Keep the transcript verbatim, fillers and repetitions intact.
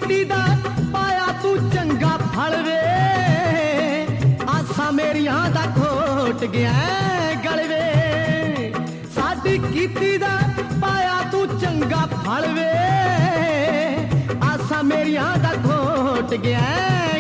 ਕੀਤੀ ਦਾ ਪਾਇਆ ਤੂੰ ਚੰਗਾ ਫਲ ਵੇ, ਆਸਾਂ ਮੇਰੀਆਂ ਦਾ ਖੋਟ ਗਿਆ ਗਲ ਵੇ। ਸਾਡੀ ਕੀਤੀ ਦਾ ਪਾਇਆ ਤੂੰ ਚੰਗਾ ਫਲ ਵੇ, ਆਸਾਂ ਮੇਰੀਆਂ ਦਾ ਖੋਟ ਗਿਆ